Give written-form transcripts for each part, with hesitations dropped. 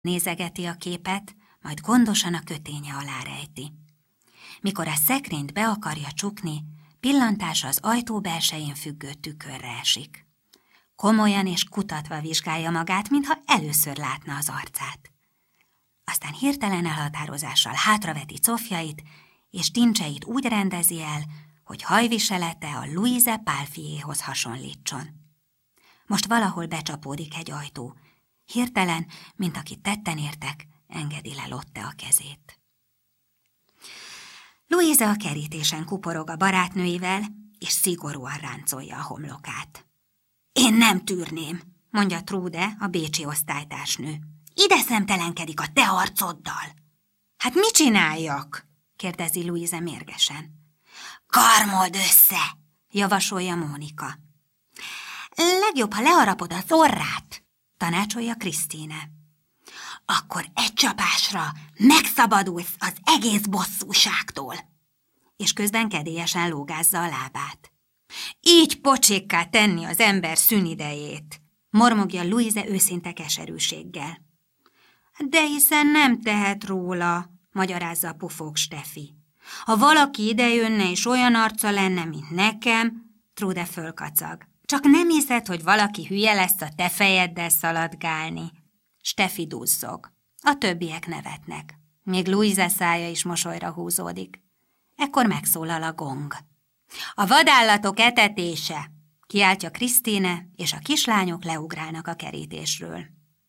Nézegeti a képet, majd gondosan a köténye alá rejti. Mikor a szekrényt be akarja csukni, pillantása az ajtó belsején függő tükörre esik. Komolyan és kutatva vizsgálja magát, mintha először látna az arcát. Aztán hirtelen elhatározással hátraveti cofjait, és tincseit úgy rendezi el, hogy hajviselete a Louise pálfiéhoz hasonlítson. Most valahol becsapódik egy ajtó. Hirtelen, mint akit tetten értek, engedi le Lotte a kezét. Louise a kerítésen kuporog a barátnőivel, és szigorúan ráncolja a homlokát. Én nem tűrném, mondja Trude, a bécsi osztálytársnő. Ide szemtelenkedik a te arcoddal. Hát mit csináljak? Kérdezi Louise mérgesen. Karmold össze, javasolja Mónika. Legjobb, ha leharapod az orrát, tanácsolja Krisztine. Akkor egy csapásra megszabadulsz az egész bosszúságtól. És közben kedélyesen lógázza a lábát. Így pocsékká tenni az ember szünidejét, mormogja Louise őszinte keserűséggel. De hiszen nem tehet róla, magyarázza a pufók Steffi. Ha valaki idejönne és olyan arca lenne, mint nekem, Trude fölkacag. Csak nem hiszed, hogy valaki hülye lesz a te fejeddel szaladgálni. Steffi duzzog. A többiek nevetnek. Még Louise szája is mosolyra húzódik. Ekkor megszólal a gong. A vadállatok etetése, kiáltja Krisztine, és a kislányok leugrálnak a kerítésről.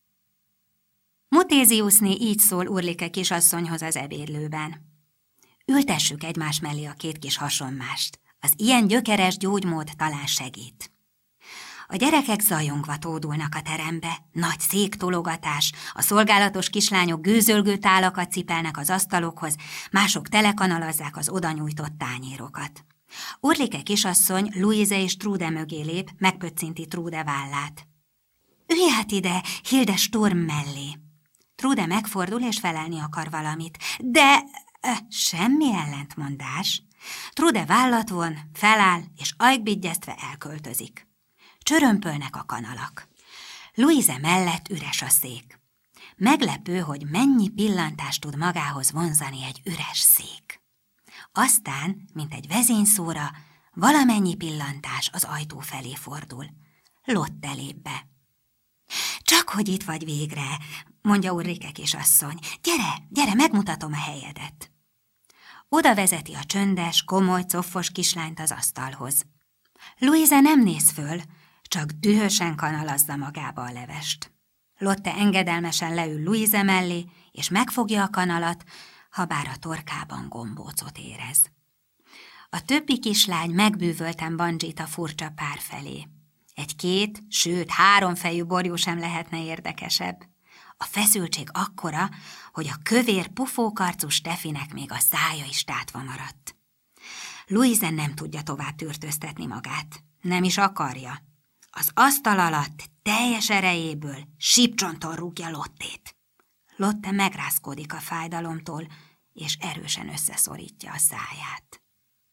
Mutéziusné így szól Urlike kisasszonyhoz az ebédlőben. Ültessük egymás mellé a két kis hasonmást. Az ilyen gyökeres gyógymód talán segít. A gyerekek zajongva tódulnak a terembe, nagy széktologatás, a szolgálatos kislányok gőzölgő tálakat cipelnek az asztalokhoz, mások telekanalazzák az odanyújtott tányérokat. Urlike kisasszony Louise és Trude mögé lép, megpöccinti Trude vállát. Ülj hát ide, Hilde Sturm mellé. Trude megfordul és felelni akar valamit, de semmi ellentmondás. Trude vállat von, feláll és ajkbigyeztve elköltözik. Csörömpölnek a kanalak. Louise mellett üres a szék. Meglepő, hogy mennyi pillantást tud magához vonzani egy üres szék. Aztán, mint egy vezényszóra, valamennyi pillantás az ajtó felé fordul. Lotte lép be. Csak hogy itt vagy végre, mondja Ulrike kisasszony. Gyere, megmutatom a helyedet. Oda vezeti a csöndes, komoly, coffos kislányt az asztalhoz. Louise nem néz föl, csak dühösen kanalazza magába a levest. Lotte engedelmesen leül Louise mellé, és megfogja a kanalat, habár a torkában gombócot érez. A többi kislány megbűvölten bandzsít a furcsa pár felé. Egy 2, sőt 3 fejű borjú sem lehetne érdekesebb. A feszültség akkora, hogy a kövér pufókarcú Steffinek még a szája is tátva maradt. Louise nem tudja tovább tűrtőztetni magát. Nem is akarja. Az asztal alatt teljes erejéből sípcsonton rúgja Lottét. Lotte megrázkódik a fájdalomtól, és erősen összeszorítja a száját.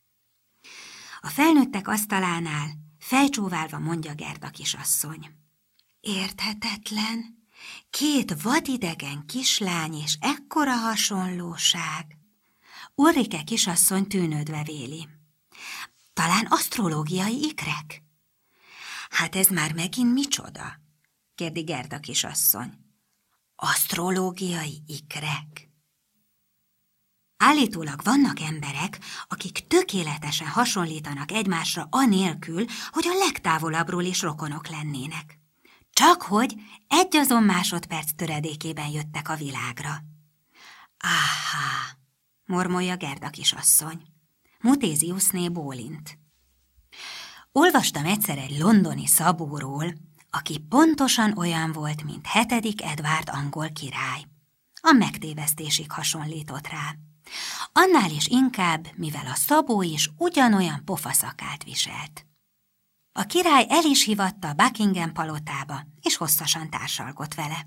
A felnőttek asztalánál fejcsóválva mondja Gerda kisasszony. Érthetetlen, 2 vadidegen kislány és ekkora hasonlóság. Ulrike kisasszony tűnődve véli. Talán asztrológiai ikrek? Hát ez már megint micsoda? Kérdi Gerda kisasszony. Asztrológiai ikrek? Állítólag vannak emberek, akik tökéletesen hasonlítanak egymásra anélkül, hogy a legtávolabbról is rokonok lennének. Csak hogy egy azon másodperc töredékében jöttek a világra. Áhá, mormolja Gerda kisasszony. Mutéziusné bólint. Olvastam egyszer egy londoni szabóról, aki pontosan olyan volt, mint 7. Edward angol király. A megtévesztésig hasonlított rá. Annál is inkább, mivel a szabó is ugyanolyan pofaszakált viselt. A király el is hívatta Buckingham palotába, és hosszasan társalgott vele.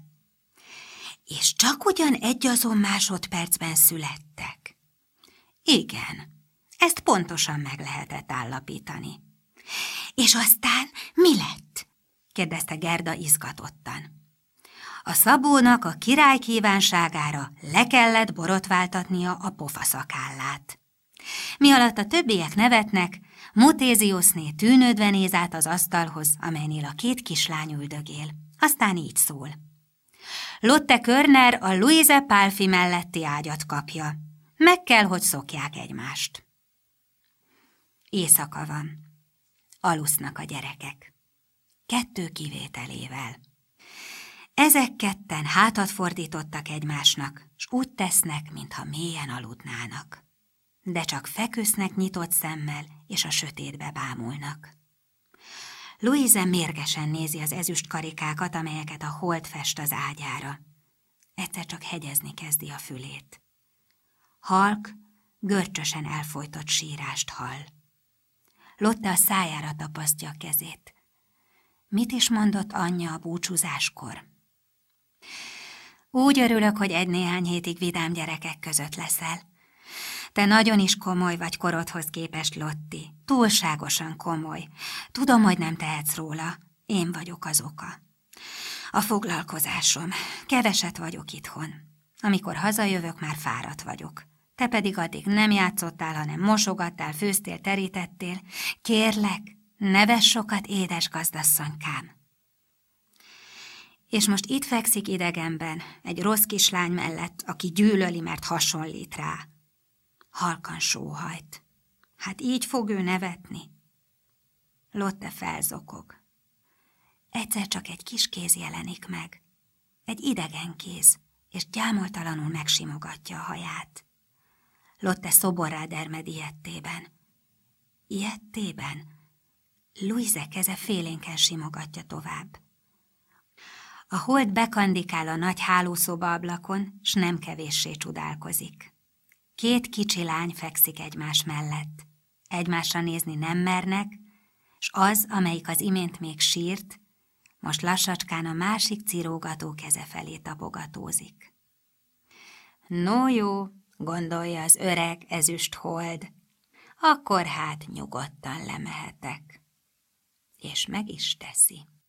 És csak ugyan egy azon másodpercben születtek. Igen, ezt pontosan meg lehetett állapítani. És aztán mi lett? Kérdezte Gerda izgatottan. A Szabónak a király kívánságára le kellett borotváltatnia a pofaszakállát. Mi alatt a többiek nevetnek, Mutézioszné tűnődve néz át az asztalhoz, amelynél a két kislány üldögél. Aztán így szól. Lotte Körner a Luise Palfi melletti ágyat kapja. Meg kell, hogy szokják egymást. Éjszaka van. Alusznak a gyerekek. 2 kivételével. Ezek ketten hátat fordítottak egymásnak, s úgy tesznek, mintha mélyen aludnának. De csak feküsznek nyitott szemmel, és a sötétbe bámulnak. Luise mérgesen nézi az ezüst karikákat, amelyeket a hold fest az ágyára. Egyszer csak hegyezni kezdi a fülét. Halk, görcsösen elfojtott sírást hall. Lotte a szájára tapasztja a kezét. Mit is mondott anyja a búcsúzáskor? Úgy örülök, hogy 1-néhány hétig vidám gyerekek között leszel. Te nagyon is komoly vagy korodhoz képest, Lotti. Túlságosan komoly. Tudom, hogy nem tehetsz róla. Én vagyok az oka. A foglalkozásom. Keveset vagyok itthon. Amikor hazajövök, már fáradt vagyok. Te pedig addig nem játszottál, hanem mosogattál, főztél, terítettél. Kérlek, ne vess sokat, édes gazdasszonykám. És most itt fekszik idegenben, egy rossz kislány mellett, aki gyűlöli, mert hasonlít rá. Halkan sóhajt. Hát így fog ő nevetni. Lotte felzokog. Egyszer csak egy kis kéz jelenik meg. Egy idegen kéz, és gyámoltalanul megsimogatja a haját. Lotte szoborrá dermed ijedtében. Ijedtében? Luise keze félénken simogatja tovább. A hold bekandikál a nagy hálószoba ablakon, s nem kevéssé csodálkozik. 2 kicsi lány fekszik egymás mellett. Egymásra nézni nem mernek, s az, amelyik az imént még sírt, most lassacskán a másik cirógató keze felé tapogatózik. No jó, gondolja az öreg ezüst hold, akkor hát nyugodtan lemehetek. És meg is teszi.